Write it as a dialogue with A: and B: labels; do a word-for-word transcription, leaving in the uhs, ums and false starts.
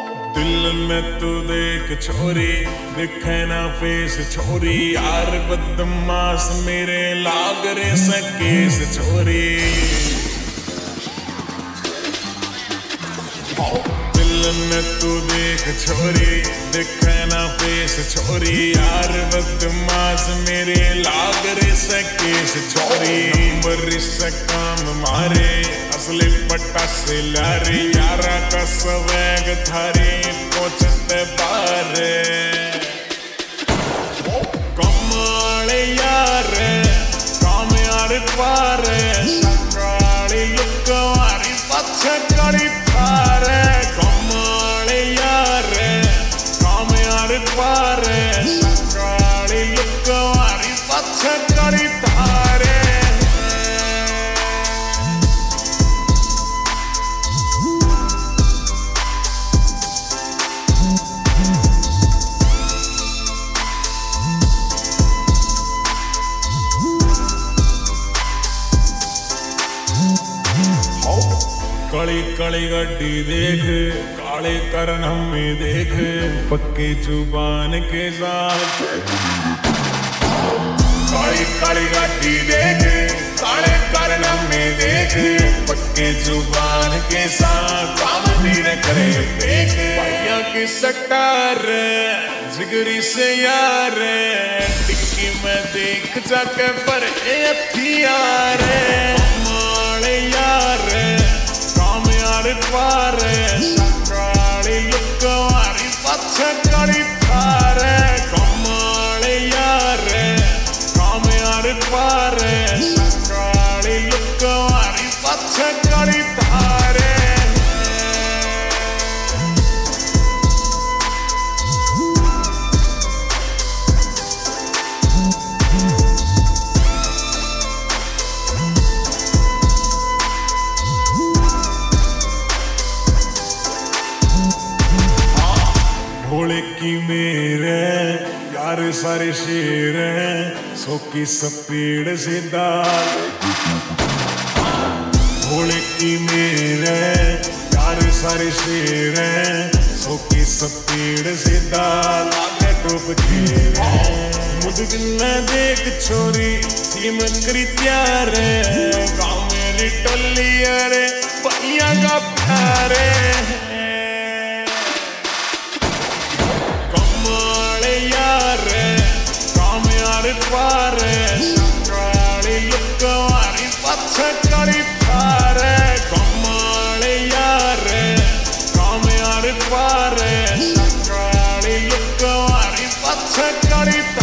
A: दिल में तू देख छोरी, दिखे ना फेस छोरी, यार बदमाश मेरे लाग रे सकेस छोरी। दिल में तू देख छोरी, दिखे ना फेस छोरी, यार बदमाश मेरे लाग रे सकेस छोरी। नंबर से काम मारे असली पट्टा से लारे, यारा का स्वैग थारे पहुंचते बारे। कमाले यार काम यार पारे, सकाली लुक मारी पछे करी थारे। कमाले यार काम यार पारे, सकाली लुक मारी पछे करी थारे। कली कली गड्डी देख, काले करन हमें देख, पक्की जुबान के साथ। काली काली गड्डी देख, काले करन हमें देख, पक्के जुबान के साथ। काम धीरे करे देख, भैया की सटार जिगरी से यार, टिक्की में देख जाके पर हथियार। कमाले यार पारे, सकाली लुक मारी पछे करी थारे। कमाले यार काम यार पारे, सकाली लुक मारी पछे करी थारे। भोले की मेरे यार सारे शेर हैं, सो की स्पीड से दाल। भोले की मेरे यार सारे शेर हैं, सो की स्पीड से दाल। आगे टोप के मुझे न देख छोरी, सीम करी त्यार, गाँव मेरी टोली अरे भैया का प्यारे। पारे, सकाली लुक मारी पछे करी थारे। कमाले यार काम यार पारे, सकाली लुक मारी पछे करी।